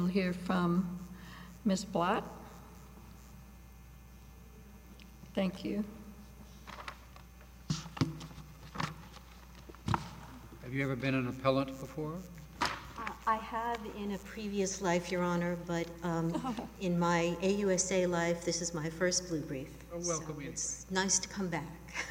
hear from Ms. Blatt. Thank you. Have you ever been an appellant before? I have in a previous life, Your Honor, but in my AUSA life, this is my first blue brief. Welcome. So it's nice to come back.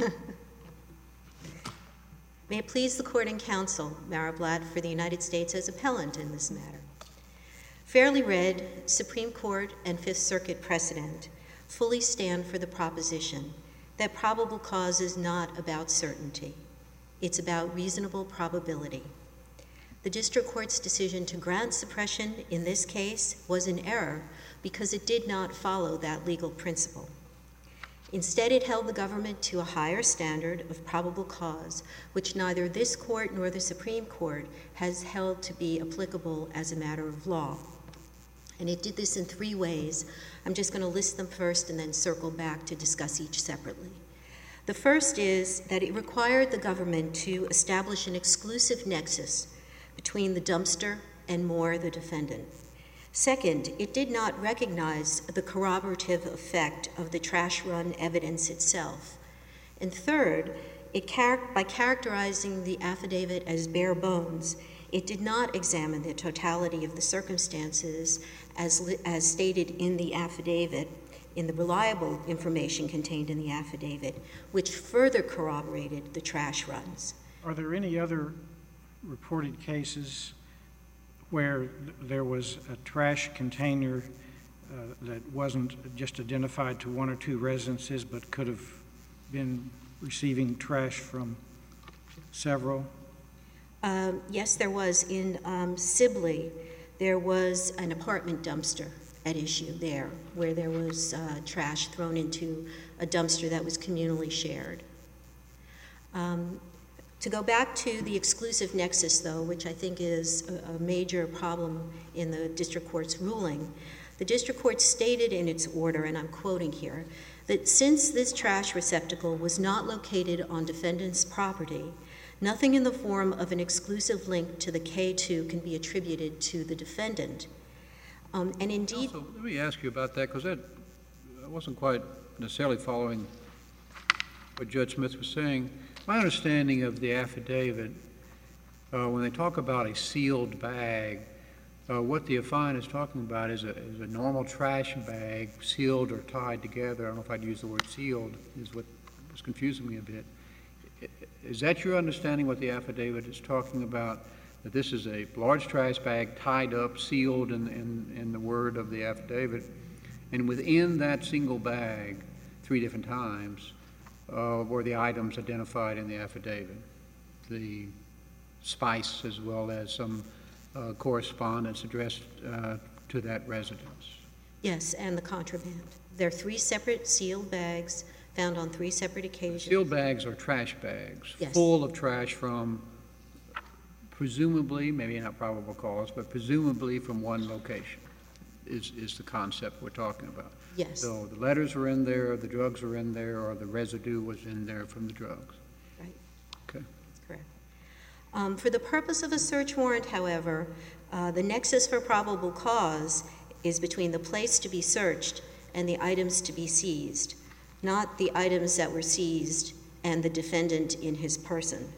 May it please the Court and Counsel, Mara Blatt for the United States as appellant in this matter. Fairly read, Supreme Court and Fifth Circuit precedent fully stand for the proposition that probable cause is not about certainty. It's about reasonable probability. The district court's decision to grant suppression in this case was an error because it did not follow that legal principle. Instead, it held the government to a higher standard of probable cause, which neither this court nor the Supreme Court has held to be applicable as a matter of law. And it did this in three ways. I'm just going to list them first and then circle back to discuss each separately. The first is that it required the government to establish an exclusive nexus between the dumpster and Moore, the defendant. Second, it did not recognize the corroborative effect of the trash run evidence itself. And third, by characterizing the affidavit as bare bones, it did not examine the totality of the circumstances as stated in the affidavit, in the reliable information contained in the affidavit, which further corroborated the trash runs. Are there any other reported cases where there was a trash container that wasn't just identified to one or two residences but could have been receiving trash from several? Yes, there was. In Sibley, there was an apartment dumpster at issue there where there was trash thrown into a dumpster that was communally shared. To go back to the exclusive nexus, though, which I think is a major problem in the district court's ruling, the district court stated in its order, and I'm quoting here, that since this trash receptacle was not located on defendant's property, nothing in the form of an exclusive link to the K2 can be attributed to the defendant. And indeed... Also, let me ask you about that, because I wasn't quite necessarily following what Judge Smith was saying. My understanding of the affidavit, when they talk about a sealed bag, what the affiant is talking about is a normal trash bag, sealed or tied together. I don't know if I'd use the word sealed, is what was confusing me a bit. Is that your understanding what the affidavit is talking about, that this is a large trash bag tied up, sealed in the word of the affidavit, and within that single bag, 3 different times, were the items identified in the affidavit, the spice as well as some correspondence addressed to that residence? Yes, and the contraband. There are 3 separate sealed bags found on 3 separate occasions. Sealed bags are trash bags, yes, full of trash from presumably, maybe not probable cause, but presumably from one location is the concept we're talking about. Yes. So the letters were in there, the drugs were in there, or the residue was in there from the drugs. Right. Okay. That's correct. For the purpose of a search warrant, however, the nexus for probable cause is between the place to be searched and the items to be seized, not the items that were seized and the defendant in his person.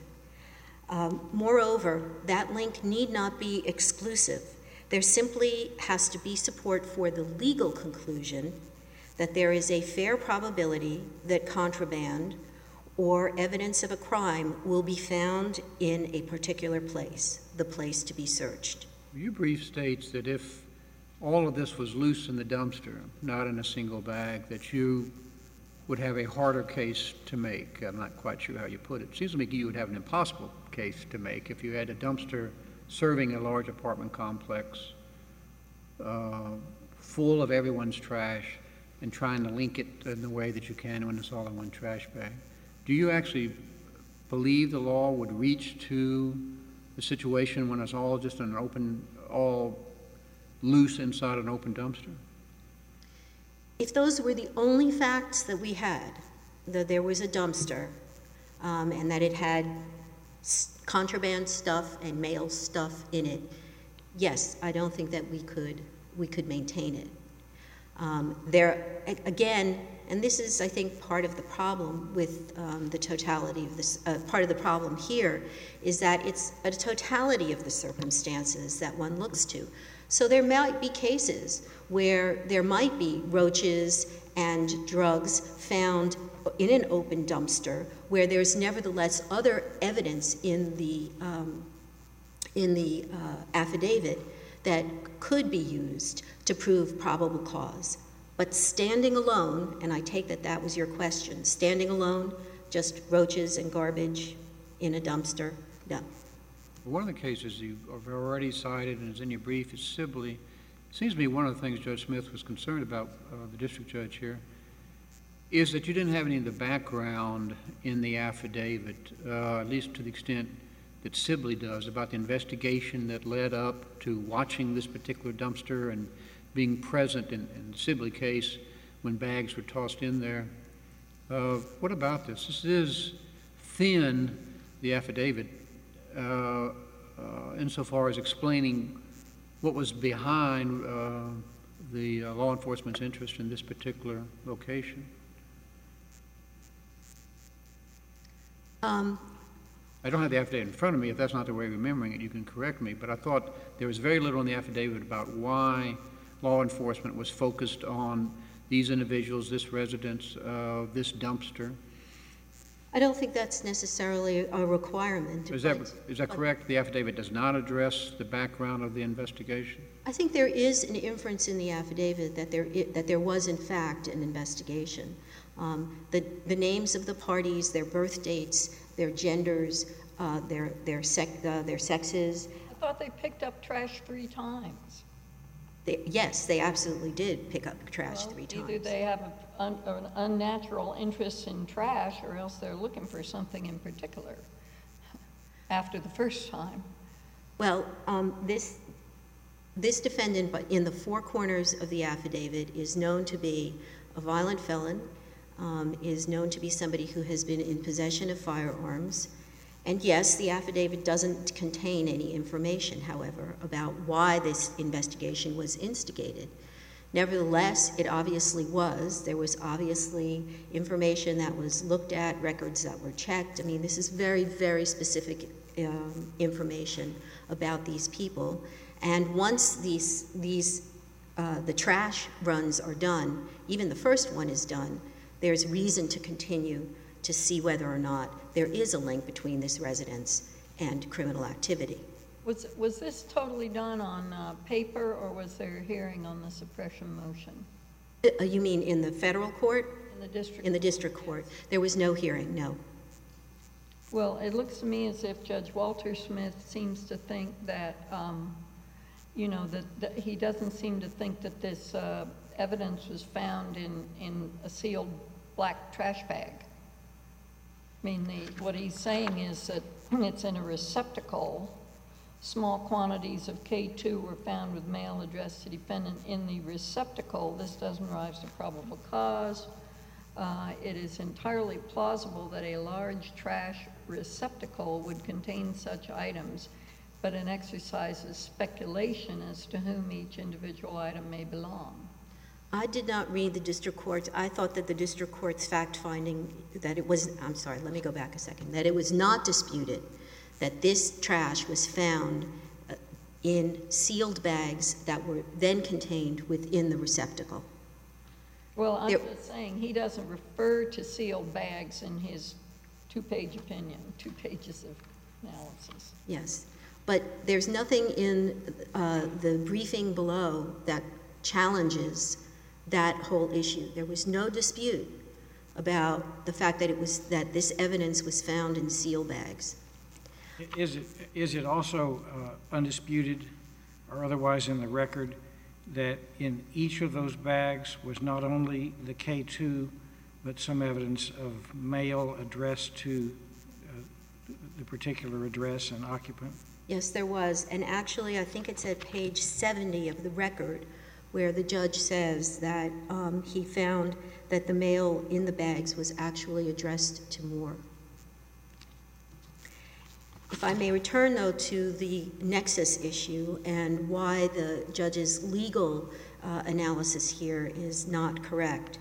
Moreover, that link need not be exclusive. There simply has to be support for the legal conclusion that there is a fair probability that contraband or evidence of a crime will be found in a particular place, the place to be searched. Your brief states that if all of this was loose in the dumpster, not in a single bag, that you would have a harder case to make. I'm not quite sure how you put it. It seems to me you would have an impossible case to make if you had a dumpster serving a large apartment complex full of everyone's trash and trying to link it in the way that you can when it's all in one trash bag. Do you actually believe the law would reach to the situation when it's all just an open, all loose inside an open dumpster? If those were the only facts that we had, that there was a dumpster and that it had contraband stuff and mail stuff in it, yes, I don't think that we could maintain it. Again, and this is, I think, part of the problem with the totality of this, part of the problem here is that it's a totality of the circumstances that one looks to. So there might be cases where there might be roaches and drugs found in an open dumpster where there's nevertheless other evidence in the affidavit that could be used to prove probable cause. But standing alone, and I take that that was your question, standing alone, just roaches and garbage in a dumpster, no. One of the cases you have already cited and is in your brief is Sibley. It seems to me one of the things Judge Smith was concerned about, the district judge here, is that you didn't have any of the background in the affidavit, at least to the extent that Sibley does, about the investigation that led up to watching this particular dumpster and being present in the Sibley case when bags were tossed in there. What about this? This is thin, the affidavit, insofar as explaining what was behind the law enforcement's interest in this particular location. I don't have the affidavit in front of me. If that's not the way of remembering it, you can correct me. But I thought there was very little in the affidavit about why law enforcement was focused on these individuals, this residence, this dumpster. I don't think that's necessarily a requirement. Is that correct? The affidavit does not address the background of the investigation? I think there is an inference in the affidavit that there was, in fact, an investigation. The names of the parties, their birth dates, their genders, their sexes. I thought they picked up trash 3 times. Yes, they absolutely did pick up trash 3 times. Either they have an unnatural interest in trash, or else they're looking for something in particular after the first time. Well, this defendant, but in the 4 corners of the affidavit, is known to be a violent felon, is known to be somebody who has been in possession of firearms. And yes, the affidavit doesn't contain any information, however, about why this investigation was instigated. Nevertheless, it obviously was. There was obviously information that was looked at, records that were checked. I mean, this is very, very specific information about these people. And once the trash runs are done, even the first one is done, there's reason to continue to see whether or not there is a link between this residence and criminal activity. Was this totally done on paper, or was there a hearing on the suppression motion? You mean in the federal court? In the district? In the district court. There was no hearing, no. Well, it looks to me as if Judge Walter Smith seems to think that, you know, that he doesn't seem to think that this evidence was found in a sealed black trash bag. I mean, what he's saying is that it's in a receptacle. Small quantities of K2 were found with mail addressed to defendant in the receptacle. This doesn't rise to probable cause. It is entirely plausible that a large trash receptacle would contain such items, but it exercises speculation as to whom each individual item may belong. I did not read the district court. I thought that the district court's fact finding that it was, I'm sorry, let me go back a second, that it was not disputed that this trash was found in sealed bags that were then contained within the receptacle. Well, I'm just saying he doesn't refer to sealed bags in his 2-page opinion, 2 pages of analysis. Yes, but there's nothing in the briefing below that challenges that whole issue. There was no dispute about the fact that this evidence was found in sealed bags. Is it also undisputed or otherwise in the record that in each of those bags was not only the K2, but some evidence of mail addressed to the particular address and occupant? Yes, there was. And actually, I think it's at page 70 of the record where the judge says that he found that the mail in the bags was actually addressed to Moore. If I may return, though, to the nexus issue and why the judge's legal analysis here is not correct.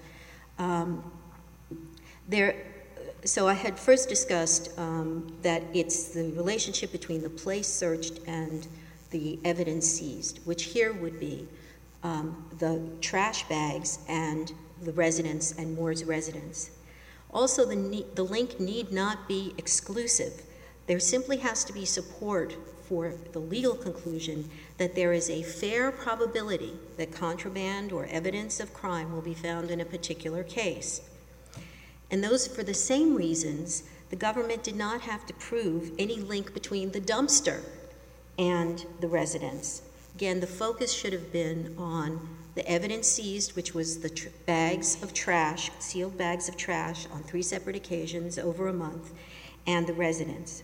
So I had first discussed that it's the relationship between the place searched and the evidence seized, which here would be the trash bags and the residence and Moore's residence. Also, the link need not be exclusive. There simply has to be support for the legal conclusion that there is a fair probability that contraband or evidence of crime will be found in a particular case. And those, for the same reasons, the government did not have to prove any link between the dumpster and the residence. Again, the focus should have been on the evidence seized, which was the bags of trash, sealed bags of trash on 3 separate occasions over a month, and the residence.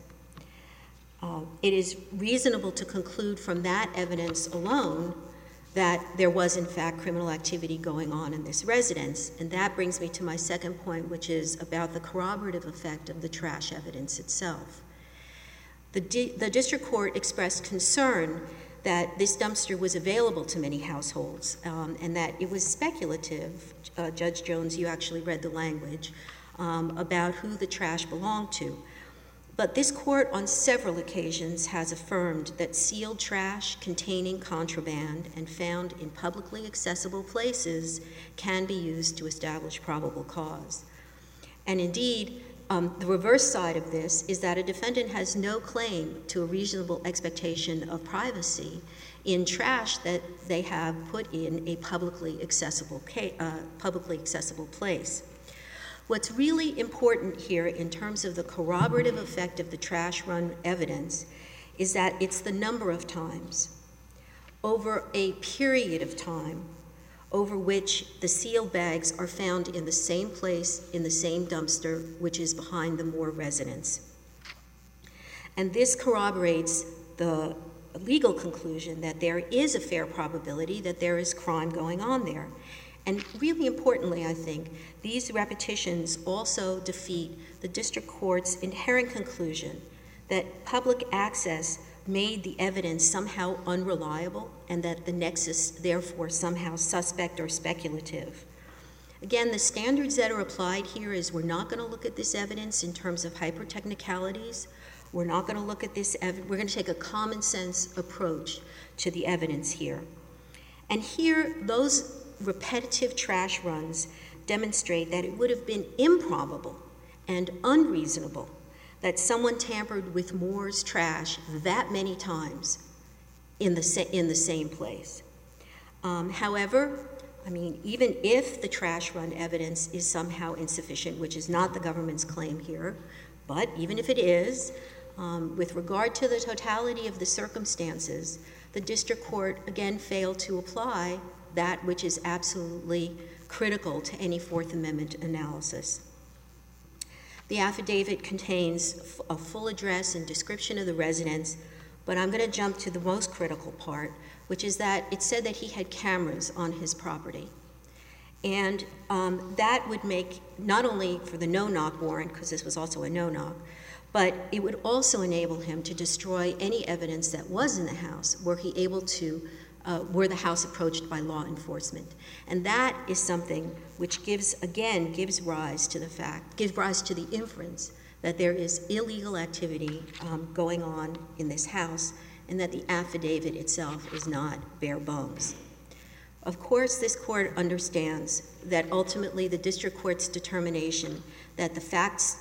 It is reasonable to conclude from that evidence alone that there was, in fact, criminal activity going on in this residence. And that brings me to my second point, which is about the corroborative effect of the trash evidence itself. The district court expressed concern that this dumpster was available to many households and that it was speculative. Judge Jones, you actually read the language about who the trash belonged to. But this court on several occasions has affirmed that sealed trash containing contraband and found in publicly accessible places can be used to establish probable cause. And indeed, the reverse side of this is that a defendant has no claim to a reasonable expectation of privacy in trash that they have put in a publicly accessible place. What's really important here in terms of the corroborative effect of the trash run evidence is that it's the number of times over a period of time over which the sealed bags are found in the same place, in the same dumpster, which is behind the Moore residence. And this corroborates the legal conclusion that there is a fair probability that there is crime going on there. And really importantly, I think, these repetitions also defeat the district court's inherent conclusion that public access made the evidence somehow unreliable and that the nexus, therefore, somehow suspect or speculative. Again, the standards that are applied here is we're not going to look at this evidence in terms of hyper-technicalities. We're not going to look at this we're going to take a common sense approach to the evidence here. And here, those repetitive trash runs demonstrate that it would have been improbable and unreasonable that someone tampered with Moore's trash that many times in the same place. However, I mean, even if the trash run evidence is somehow insufficient, which is not the government's claim here, but even if it is, with regard to the totality of the circumstances, the district court again failed to apply that which is absolutely critical to any Fourth Amendment analysis. The affidavit contains a full address and description of the residence, but I'm going to jump to the most critical part, which is that it said that he had cameras on his property. And that would make, not only for the no-knock warrant, because this was also a no-knock, but it would also enable him to destroy any evidence that was in the house were the house approached by law enforcement. And that is something which gives rise to the inference that there is illegal activity going on in this house and that the affidavit itself is not bare bones. Of course, this court understands that ultimately the district court's determination that the facts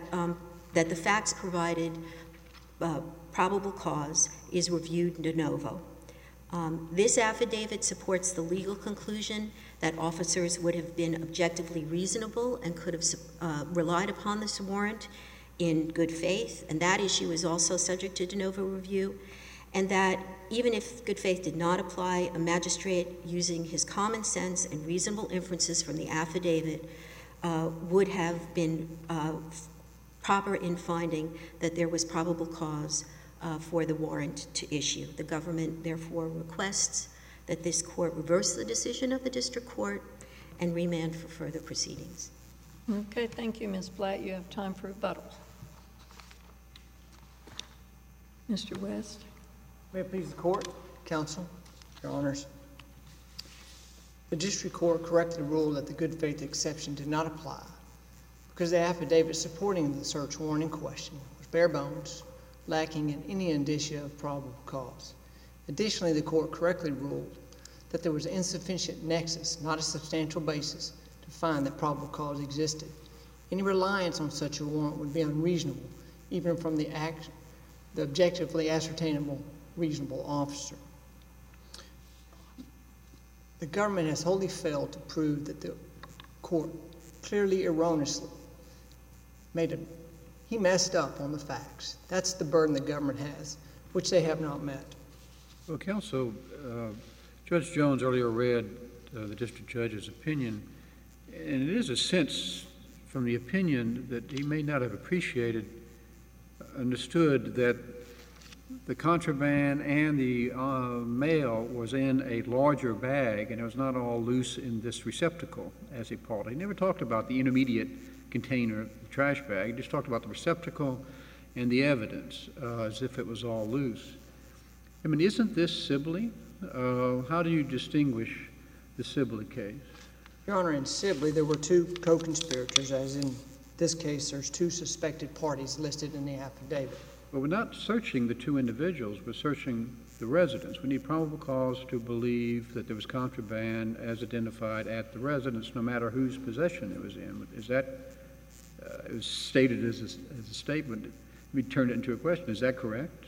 provided probable cause is reviewed de novo. This affidavit supports the legal conclusion that officers would have been objectively reasonable and could have relied upon this warrant in good faith, and that issue is also subject to de novo review, and that even if good faith did not apply, a magistrate using his common sense and reasonable inferences from the affidavit would have been proper in finding that there was probable cause for the warrant to issue. The government, therefore, requests that this court reverse the decision of the district court and remand for further proceedings. Okay, thank you, Ms. Blatt. You have time for rebuttal. Mr. West? May it please the court, counsel, your honors. The district court correctly ruled that the good faith exception did not apply because the affidavit supporting the search warrant in question was bare bones, lacking in any indicia of probable cause. Additionally, the court correctly ruled that there was insufficient nexus, not a substantial basis, to find that probable cause existed. Any reliance on such a warrant would be unreasonable, even from the objectively ascertainable reasonable officer. The government has wholly failed to prove that the court clearly erroneously he messed up on the facts. That's the burden the government has, which they have not met. Well, counsel, Judge Jones earlier read the district judge's opinion, and it is a sense from the opinion that he may not have understood that the contraband and the mail was in a larger bag, and it was not all loose in this receptacle, as he called it. He never talked about the intermediate container, the trash bag. He just talked about the receptacle and the evidence, as if it was all loose. I mean, isn't this Sibley? How do you distinguish the Sibley case? Your Honor, in Sibley, there were two co-conspirators, as in this case, there's two suspected parties listed in the affidavit. But we're not searching the two individuals, we're searching the residence. We need probable cause to believe that there was contraband as identified at the residence, no matter whose possession it was in. Is that, it was stated as a statement, we turned it into a question, is that correct?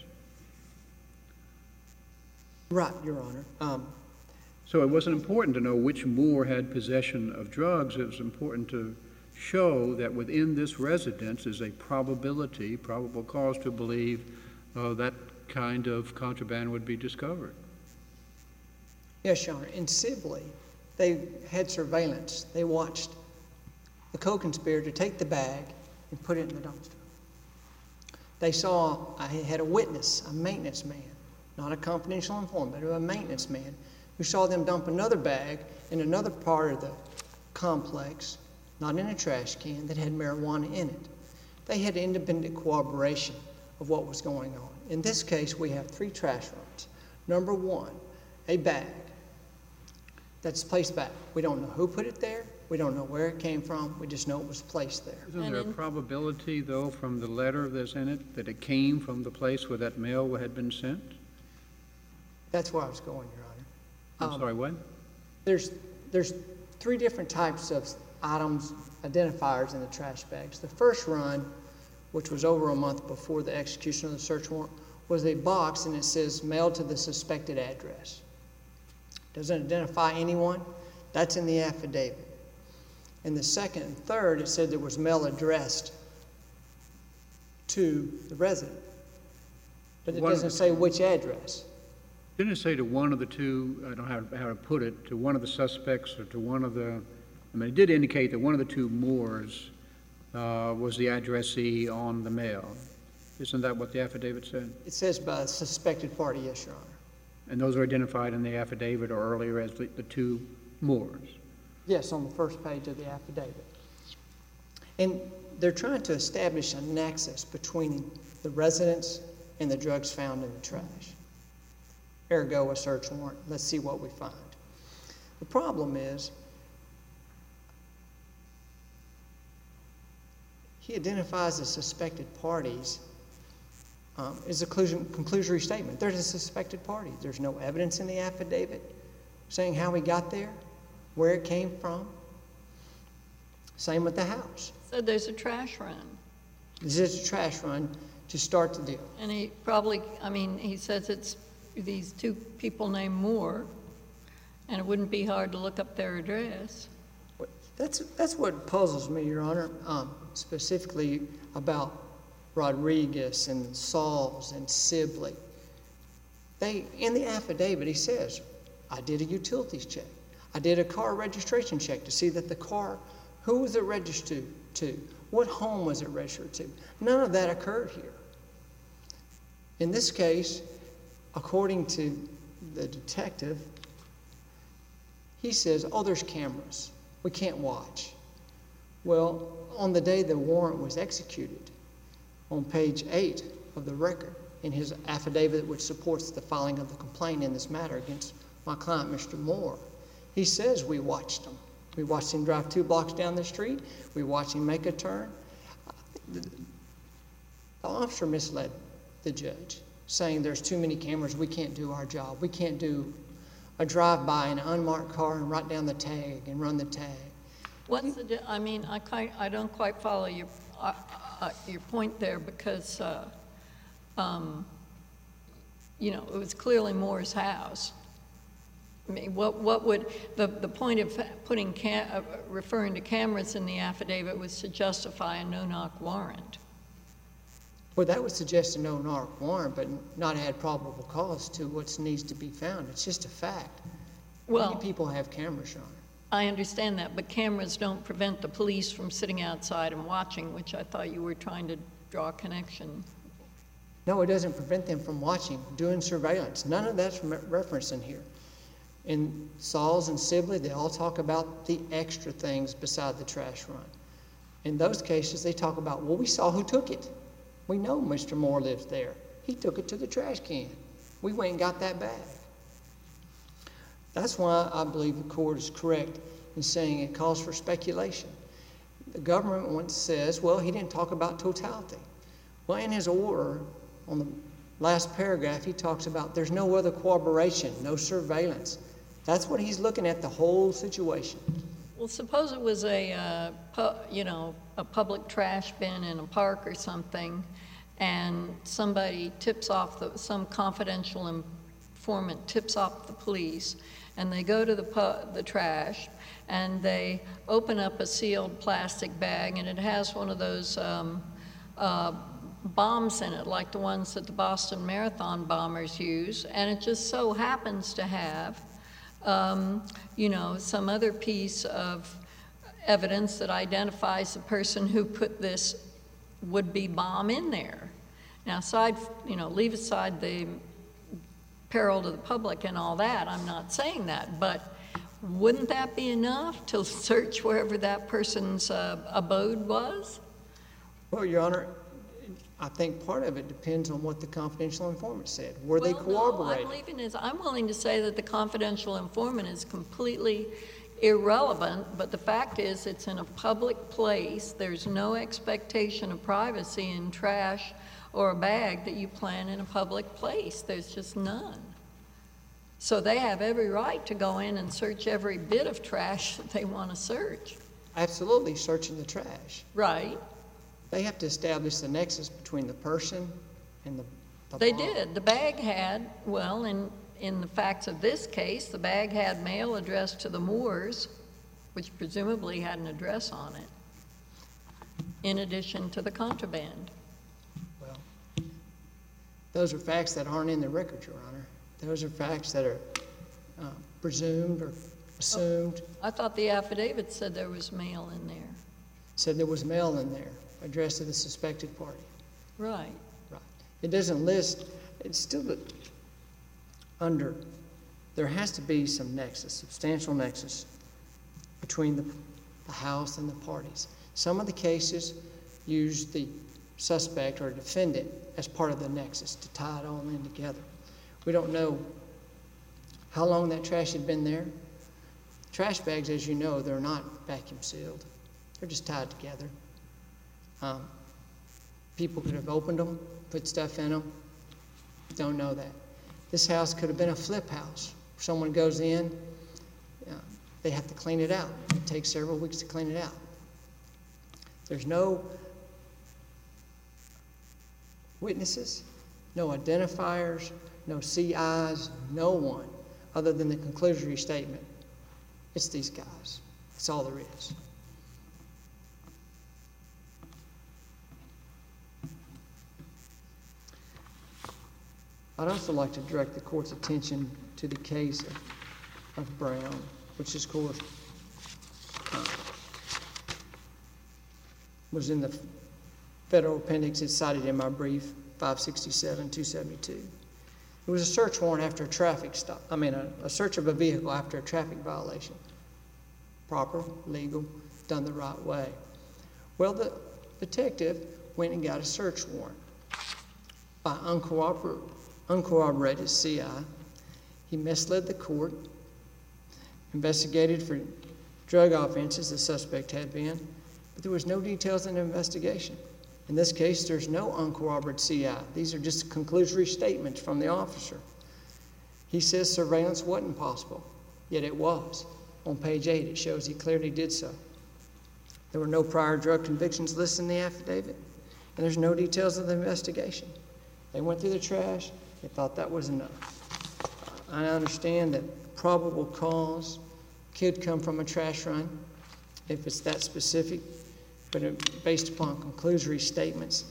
Right, Your Honor. So it wasn't important to know which Moore had possession of drugs, it was important to show that within this residence is a probable cause to believe that kind of contraband would be discovered. Yes, Your Honor. In Sibley, they had surveillance. They watched the co-conspirator take the bag and put it in the dumpster. They saw, I had a witness, a maintenance man, not a confidential informant, but a maintenance man, who saw them dump another bag in another part of the complex, not in a trash can, that had marijuana in it. They had independent corroboration of what was going on. In this case, we have three trash runs. Number one, a bag that's placed back. We don't know who put it there. We don't know where it came from. We just know it was placed there. Isn't there a probability, though, from the letter that's in it, that it came from the place where that mail had been sent? That's where I was going, Your Honor. I'm sorry, what? There's three different types of items, identifiers in the trash bags. The first run, which was over a month before the execution of the search warrant, was a box and it says mailed to the suspected address. Doesn't identify anyone. That's in the affidavit. In the second and third, it said there was mail addressed to the resident. But it doesn't say which address. Didn't it say to one of the two, I don't know how to put it, to one of the suspects or to one of the, I mean, it did indicate that one of the two Moores was the addressee on the mail. Isn't that what the affidavit said? It says by a suspected party, yes, Your Honor. And those are identified in the affidavit or earlier as the two Moores? Yes, on the first page of the affidavit. And they're trying to establish a nexus between the residence and the drugs found in the trash. Ergo, a search warrant. Let's see what we find. The problem is, he identifies the suspected parties as a conclusory statement. There's a suspected party. There's no evidence in the affidavit saying how he got there, where it came from. Same with the house. So there's a trash run. This is a trash run to start the deal. And he probably, I mean, he says it's these two people named Moore, and it wouldn't be hard to look up their address. That's what puzzles me, Your Honor, specifically about Rodriguez and Sauls and Sibley. In the affidavit, he says, I did a utilities check. I did a car registration check to see that the car, who was it registered to? What home was it registered to? None of that occurred here. In this case, according to the detective, he says, oh, there's cameras. We can't watch. Well, on the day the warrant was executed, on page 8 of the record, in his affidavit which supports the filing of the complaint in this matter against my client, Mr. Moore. He says we watched him. We watched him drive 2 blocks down the street. We watched him make a turn. The officer misled the judge, saying there's too many cameras, we can't do our job. We can't do a drive-by in an unmarked car and write down the tag and run the tag. What's the, I mean, I don't quite follow your point there because, you know, it was clearly Moore's house. I mean, what would, the point of putting, referring to cameras in the affidavit was to justify a no-knock warrant. Well, that would suggest a no-knock warrant, but not add probable cause to what needs to be found. It's just a fact. Well, many people have cameras, Your Honor. I understand that, but cameras don't prevent the police from sitting outside and watching, which I thought you were trying to draw a connection. No, it doesn't prevent them from watching, doing surveillance. None of that's referenced in here. In Sauls and Sibley, they all talk about the extra things beside the trash run. In those cases, they talk about, well, we saw who took it. We know Mr. Moore lives there. He took it to the trash can. We went and got that bag. That's why I believe the court is correct in saying it calls for speculation. The government once says, well, he didn't talk about totality. Well, in his order, on the last paragraph, he talks about there's no other corroboration, no surveillance. That's what he's looking at, the whole situation. Well, suppose it was a, you know, a public trash bin in a park or something, and somebody tips off, some confidential informant tips off the police, and they go to the trash, and they open up a sealed plastic bag, and it has one of those bombs in it, like the ones that the Boston Marathon bombers use, and it just so happens to have, you know, some other piece of evidence that identifies the person who put this would-be bomb in there. Now, you know, leave aside the peril to the public and all that, I'm not saying that, but wouldn't that be enough to search wherever that person's abode was? Well, Your Honor, I think part of it depends on what the confidential informant said. Were they corroborated? No, I'm willing to say that the confidential informant is completely irrelevant, but the fact is it's in a public place. There's no expectation of privacy in trash or a bag that you plant in a public place. There's just none. So they have every right to go in and search every bit of trash that they want to search. Absolutely, searching the trash. Right. They have to establish the nexus between the person and the They bomb. did. The bag had, well, in the facts of this case, the bag had mail addressed to the Moores, which presumably had an address on it, in addition to the contraband. Well, those are facts that aren't in the record, Your Honor. Those are facts that are presumed or assumed. I thought the affidavit said there was mail in there. Said there was mail in there addressed to the suspected party. Right. Right. It doesn't list, it's still under, there has to be some nexus, substantial nexus between the house and the parties. Some of the cases use the suspect or defendant as part of the nexus to tie it all in together. We don't know how long that trash had been there. Trash bags, as you know, they're not vacuum sealed. They're just tied together. People could have opened them, put stuff in them. Don't know that. This house could have been a flip house. Someone goes in, they have to clean it out. It takes several weeks to clean it out. There's no witnesses, no identifiers, no CIs, no one other than the conclusory statement. It's these guys. That's all there is. I'd also like to direct the court's attention to the case of Brown, which is, of course, was in the federal appendix. It's cited in my brief, 567-272. It was a search warrant after a traffic stop. A search of a vehicle after a traffic violation. Proper, legal, done the right way. Well, the detective went and got a search warrant. by uncorroborated CI. He misled the court, investigated for drug offenses the suspect had been, but there was no details in the investigation. In this case, there's no uncorroborated CI. These are just conclusory statements from the officer. He says surveillance wasn't possible, yet it was. On page 8, it shows he clearly did so. There were no prior drug convictions listed in the affidavit, and there's no details of the investigation. They went through the trash. They thought that was enough. I understand that probable cause could come from a trash run if it's that specific, but based upon conclusory statements,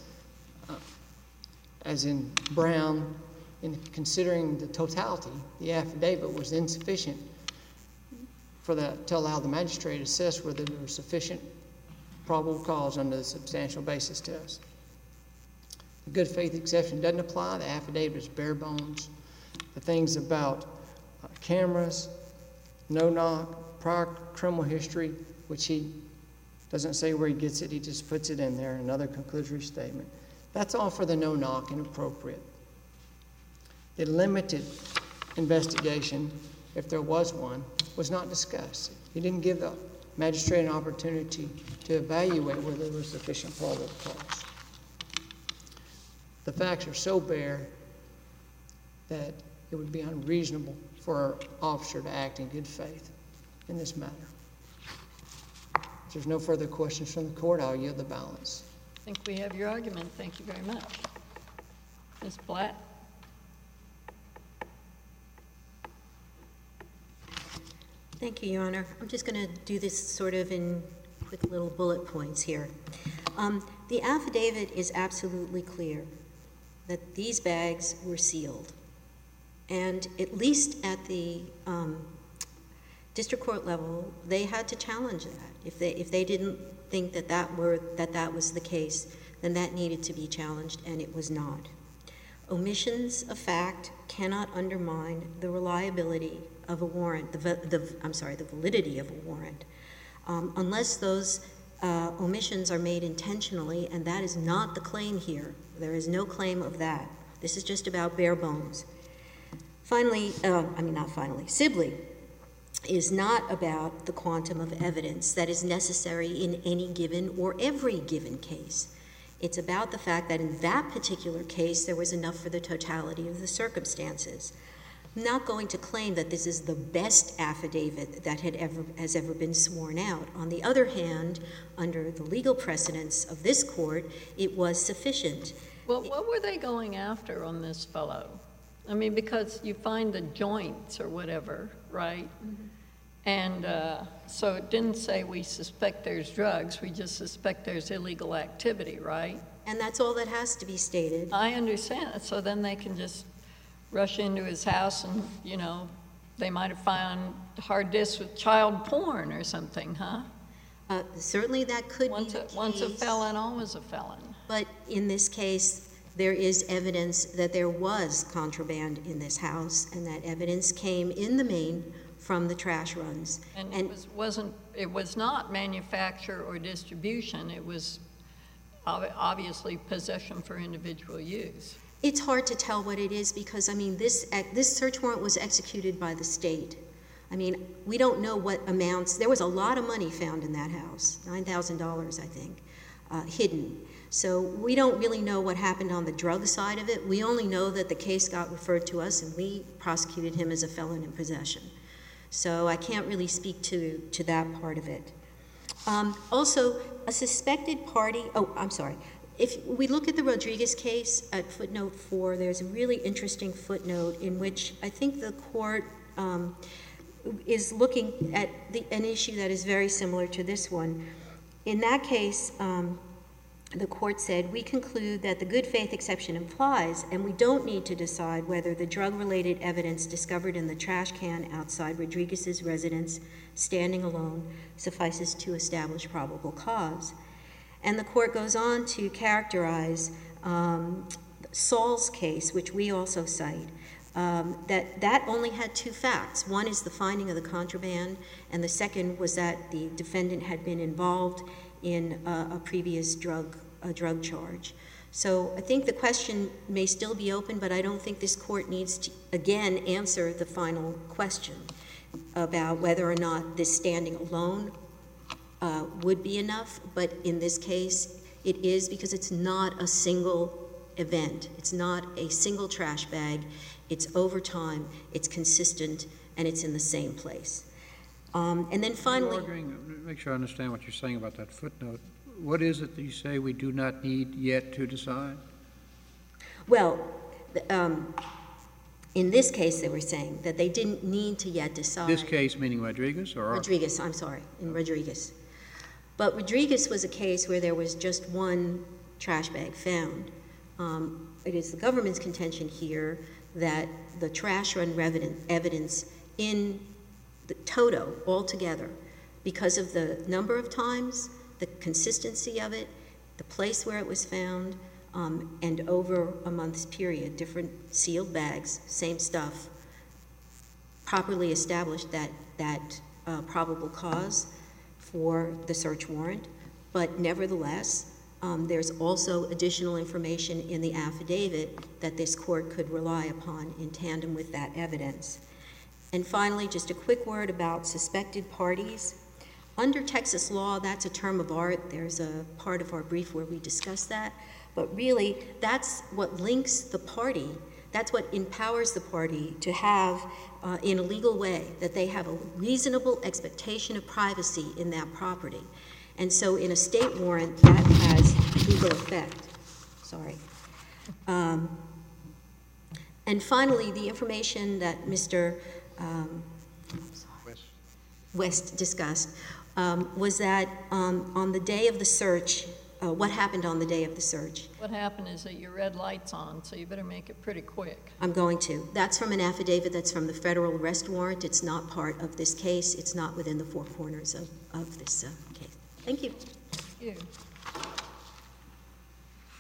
as in Brown, in considering the totality, the affidavit was insufficient to allow the magistrate to assess whether there was sufficient probable cause under the substantial basis test. The good faith exception doesn't apply. The affidavit is bare bones. The things about cameras, no knock, prior criminal history, which he doesn't say where he gets it, he just puts it in there, another conclusory statement. That's all for the no knock and appropriate. The limited investigation, if there was one, was not discussed. He didn't give the magistrate an opportunity to evaluate whether there was sufficient probable cause. The facts are so bare that it would be unreasonable for an officer to act in good faith in this matter. If there's no further questions from the court, I'll yield the balance. I think we have your argument. Thank you very much. Ms. Blatt? Thank you, Your Honor. I'm just going to do this sort of in quick little bullet points here. The affidavit is absolutely clear that these bags were sealed. And at least at the district court level, they had to challenge that. If they didn't think that was the case, then that needed to be challenged, and it was not. Omissions of fact cannot undermine the reliability of a warrant, the validity of a warrant, unless those omissions are made intentionally, and that is not the claim here. There is no claim of that. This is just about bare bones. Sibley is not about the quantum of evidence that is necessary in any given or every given case. It's about the fact that in that particular case, there was enough for the totality of the circumstances. I'm not going to claim that this is the best affidavit that has ever been sworn out. On the other hand, under the legal precedents of this court, it was sufficient. Well, what were they going after on this fellow? I mean, because you find the joints or whatever, right? Mm-hmm. And so it didn't say we suspect there's drugs, we just suspect there's illegal activity, right? And that's all that has to be stated. I understand. So then they can just rush into his house and, you know, they might have found hard disks with child porn or something, huh? Certainly that could be the case. Once a felon, always a felon. But in this case, there is evidence that there was contraband in this house, and that evidence came in the main from the trash runs. And it was not manufacture or distribution. It was obviously possession for individual use. It's hard to tell what it is because, I mean, this search warrant was executed by the state. I mean, we don't know what amounts. There was a lot of money found in that house, $9,000, I think, hidden. So we don't really know what happened on the drug side of it. We only know that the case got referred to us and we prosecuted him as a felon in possession. So I can't really speak to that part of it. Also, a suspected party, if we look at the Rodriguez case at footnote 4, there's a really interesting footnote in which I think the court is looking at an issue that is very similar to this one. In that case, the court said, we conclude that the good faith exception applies, and we don't need to decide whether the drug-related evidence discovered in the trash can outside Rodriguez's residence, standing alone, suffices to establish probable cause. And the court goes on to characterize Saul's case, which we also cite, that only had two facts. One is the finding of the contraband, and the second was that the defendant had been involved in a previous drug charge. So I think the question may still be open, but I don't think this court needs to, again, answer the final question about whether or not this standing alone would be enough. But in this case, it is, because it's not a single event. It's not a single trash bag. It's over time, it's consistent, and it's in the same place. And then finally— Make sure I understand what you're saying about that footnote. What is it that you say we do not need yet to decide? Well, in this case, they were saying that they didn't need to yet decide. This case meaning Rodriguez or Rodriguez, I'm sorry, in Rodriguez. But Rodriguez was a case where there was just one trash bag found. It is the government's contention here that the trash run evidence in the toto altogether, because of the number of times, the consistency of it, the place where it was found, and over a month's period, different sealed bags, same stuff, properly established that probable cause for the search warrant. But nevertheless, there's also additional information in the affidavit that this court could rely upon in tandem with that evidence. And finally, just a quick word about suspected parties. Under Texas law, that's a term of art. There's a part of our brief where we discuss that. But really, that's what links the party. That's what empowers the party to have, in a legal way, that they have a reasonable expectation of privacy in that property. And so in a state warrant, that has legal effect. Sorry. And finally, the information that Mr. West discussed was that on the day of the search, what happened on the day of the search? What happened is that your red light's on, so you better make it pretty quick. I'm going to. That's from an affidavit that's from the federal arrest warrant. It's not part of this case. It's not within the four corners of this case. Thank you. Thank you.